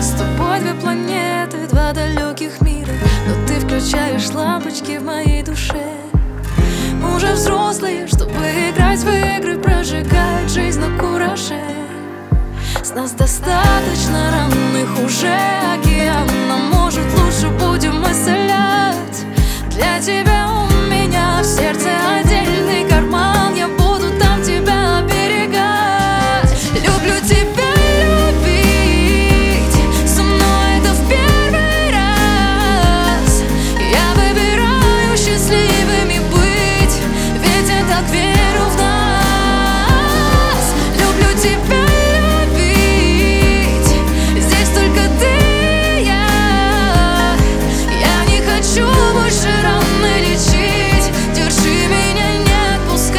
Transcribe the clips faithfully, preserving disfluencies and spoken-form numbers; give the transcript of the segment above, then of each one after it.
с тобой две планеты, два далеких мира, но ты включаешь лампочки в моей душе. Мы уже взрослые, чтобы играть в игры, прожигать жизнь на кураже. С нас достаточно равных уже океана, может, лучше будем исцелять. Для тебя у меня в сердце отдельный карман, я буду там тебя оберегать. Люблю тебя любить, со мной это в первый раз. Я выбираю счастливыми быть, ведь я так верю в нас. Люблю тебя любить, здесь только ты и я. Я не хочу больше раны лечить, держи меня, не отпускай.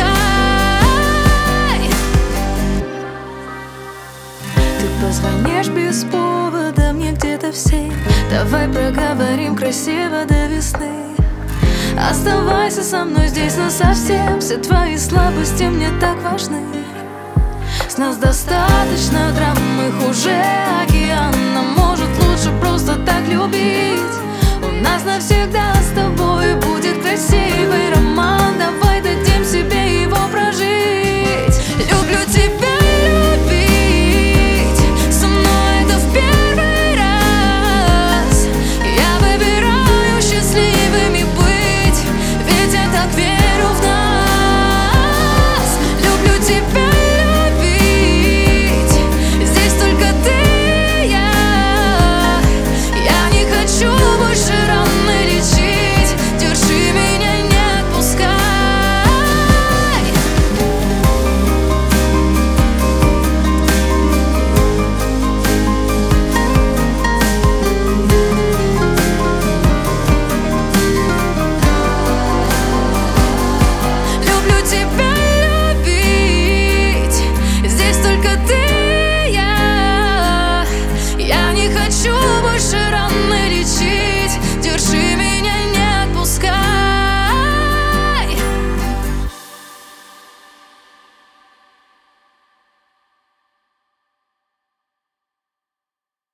Ты позвонишь без повода мне где-то в семь. Давай проговорим красиво до весны. Оставайся со мной здесь насовсем, все твои слабости мне так важны. С нас достаточно драм, их уже океана, может, лучше просто так любить. У нас навсегда с тобой будет